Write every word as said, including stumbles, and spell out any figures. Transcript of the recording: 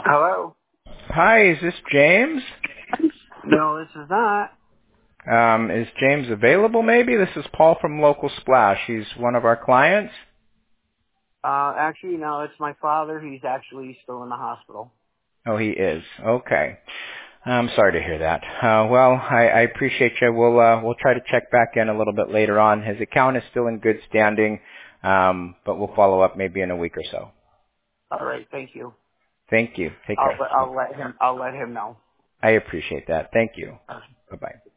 Hello? Hi, is this James? No, this is not. Um, is James available maybe? This is Paul from Local Splash. He's one of our clients. Uh, actually, no, it's my father. He's actually still in the hospital. Oh, he is. Okay. I'm sorry to hear that. Uh, well, I, I appreciate you. We'll, uh, we'll try to check back in a little bit later on. His account is still in good standing, um, but we'll follow up maybe in a week or so. All right, thank you. Thank you. Take I'll care. let- I'll let him I'll let him know. I appreciate that. Thank you. Uh, Bye-bye.